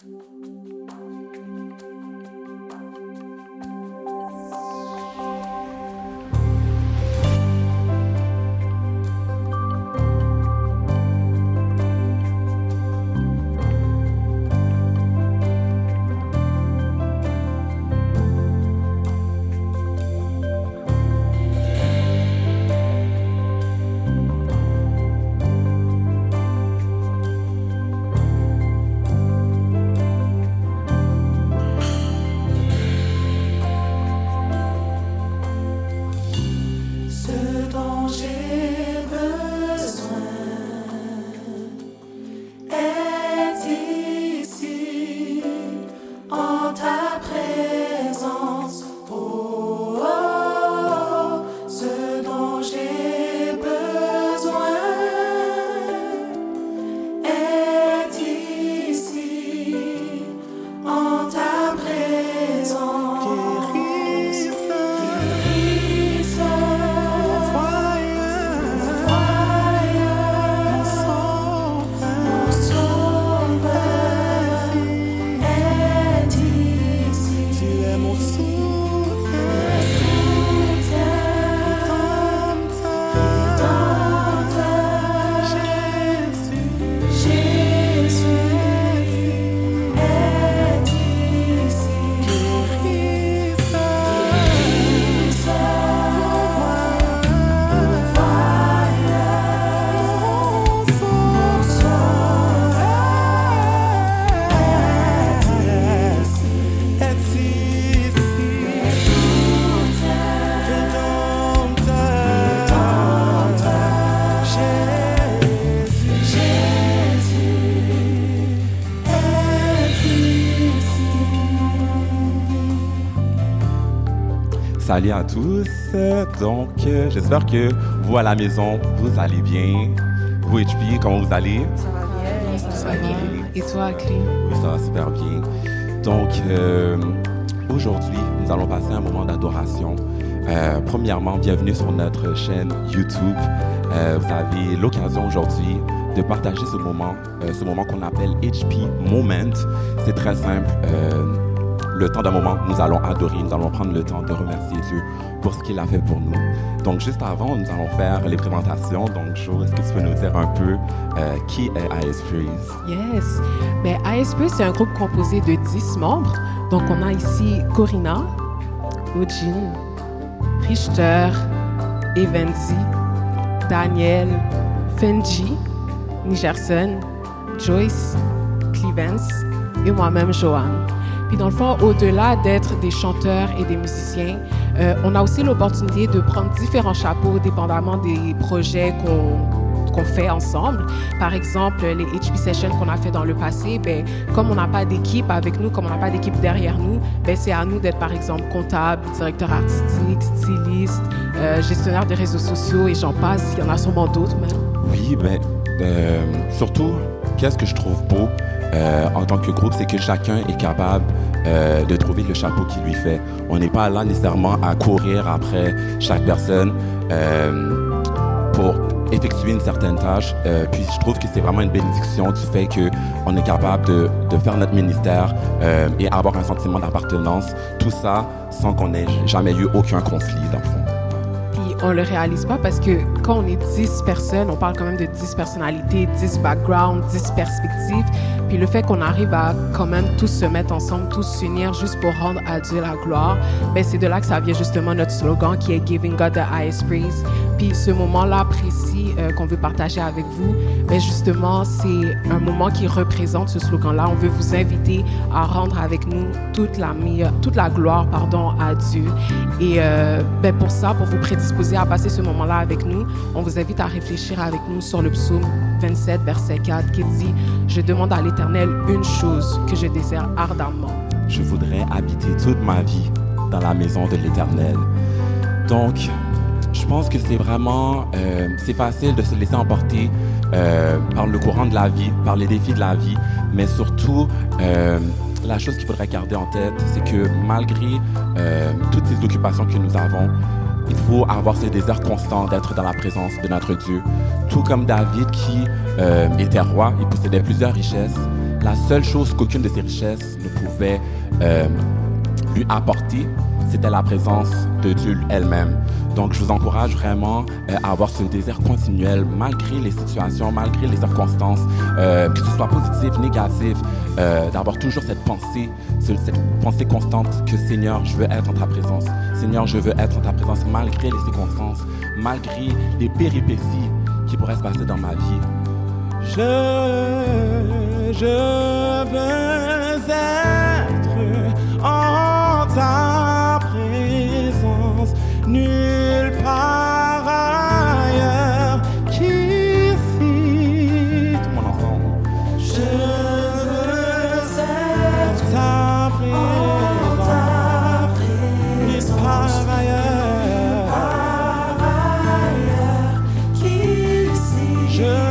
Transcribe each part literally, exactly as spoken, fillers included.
Salut à tous. Donc, euh, j'espère que vous à la maison, vous allez bien. Vous, H P, comment vous allez? Ça va bien. Ça va bien. Et toi, Akli? Oui, ça va super bien. Donc, euh, aujourd'hui, nous allons passer un moment d'adoration. Euh, premièrement, bienvenue sur notre chaîne YouTube. Euh, vous avez l'occasion aujourd'hui de partager ce moment, euh, ce moment qu'on appelle H P Moment. C'est très simple. Euh, Le temps d'un moment, nous allons adorer, nous allons prendre le temps de remercier Dieu pour ce qu'il a fait pour nous. Donc, juste avant, nous allons faire les présentations. Donc, Jo, est-ce que tu peux nous dire un peu euh, qui est I S Praise? Yes. Ben, I S Praise, c'est un groupe composé de dix membres. Donc, on a ici Corina, Ojin, Richter, Evenzi, Daniel, Fenji, Nigerson, Joyce, Clevens et moi-même, Joanne. Puis dans le fond, au-delà d'être des chanteurs et des musiciens, euh, on a aussi l'opportunité de prendre différents chapeaux dépendamment des projets qu'on qu'on fait ensemble. Par exemple, les H P Sessions qu'on a fait dans le passé, ben, comme on n'a pas d'équipe avec nous, comme on n'a pas d'équipe derrière nous, ben, c'est à nous d'être, par exemple, comptable, directeur artistique, styliste, euh, gestionnaire des réseaux sociaux et j'en passe. Il y en a sûrement d'autres même. Oui, ben, euh, surtout, qu'est-ce que je trouve beau euh, en tant que groupe, c'est que chacun est capable euh, de trouver le chapeau qui lui fait. On n'est pas là nécessairement à courir après chaque personne euh, pour effectuer une certaine tâche. Euh, puis je trouve que c'est vraiment une bénédiction du fait qu'on est capable de, de faire notre ministère euh, et avoir un sentiment d'appartenance. Tout ça sans qu'on ait jamais eu aucun conflit, dans le fond. Puis on le réalise pas parce que quand on est dix personnes, on parle quand même de dix personnalités, dix backgrounds, dix perspectives. Puis le fait qu'on arrive à quand même tous se mettre ensemble, tous s'unir juste pour rendre à Dieu la gloire, ben c'est de là que ça vient justement notre slogan qui est « Giving God the highest praise ». Puis ce moment-là précis euh, qu'on veut partager avec vous, ben justement, c'est un moment qui représente ce slogan-là. On veut vous inviter à rendre avec nous toute la, meilleure, toute la gloire pardon, à Dieu. Et euh, ben pour ça, pour vous prédisposer à passer ce moment-là avec nous, on vous invite à réfléchir avec nous sur le psaume vingt-sept, verset quatre, qui dit « Je demande à l'Éternel une chose que je désire ardemment. » Je voudrais habiter toute ma vie dans la maison de l'Éternel. Donc, je pense que c'est vraiment, euh, c'est facile de se laisser emporter euh, par le courant de la vie, par les défis de la vie, mais surtout, euh, la chose qu'il faudrait garder en tête, c'est que malgré euh, toutes ces occupations que nous avons, il faut avoir ce désir constant d'être dans la présence de notre Dieu. Tout comme David qui euh, était roi, il possédait plusieurs richesses, La seule chose qu'aucune de ces richesses ne pouvait euh, lui apporter, c'était la présence de Dieu elle-même. Donc, je vous encourage vraiment euh, à avoir ce désir continuel, malgré les situations, malgré les circonstances, euh, que ce soit positif, négatif, euh, d'avoir toujours cette pensée, ce- cette pensée constante que Seigneur, je veux être en ta présence. Seigneur, je veux être en ta présence malgré les circonstances, malgré les péripéties qui pourraient se passer dans ma vie. Je, je veux être en ta présence, nulle part ailleurs qu'ici. Tout le monde ensemble. Je veux être ta présence, nulle part ailleurs qu'ici. Je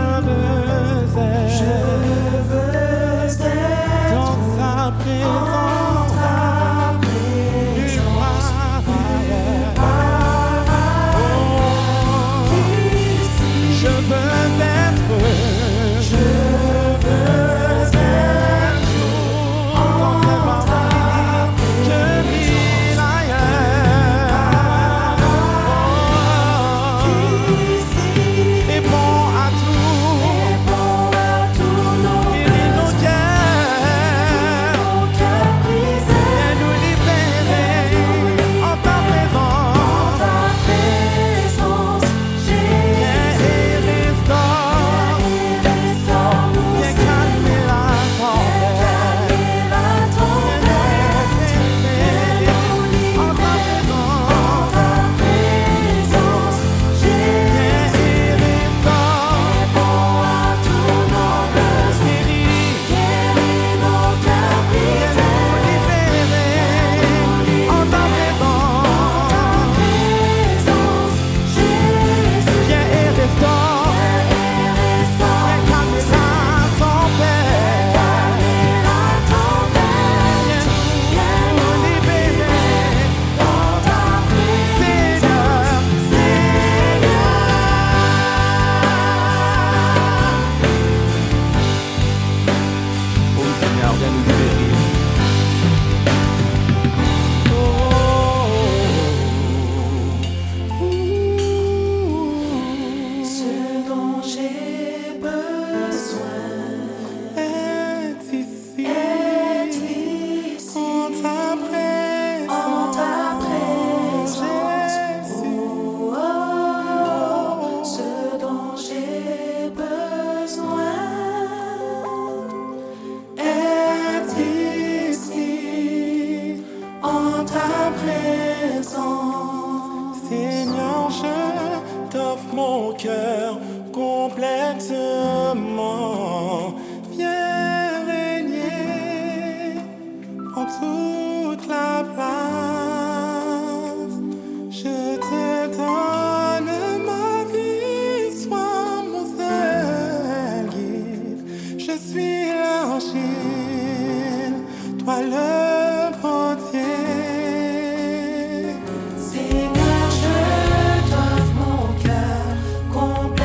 complètement. Viens régner en toute la place. Je te donne ma vie, sois mon seul guide. Je suis l'argile, toi le potier. Seigneur, je t'offre mon cœur.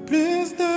plus de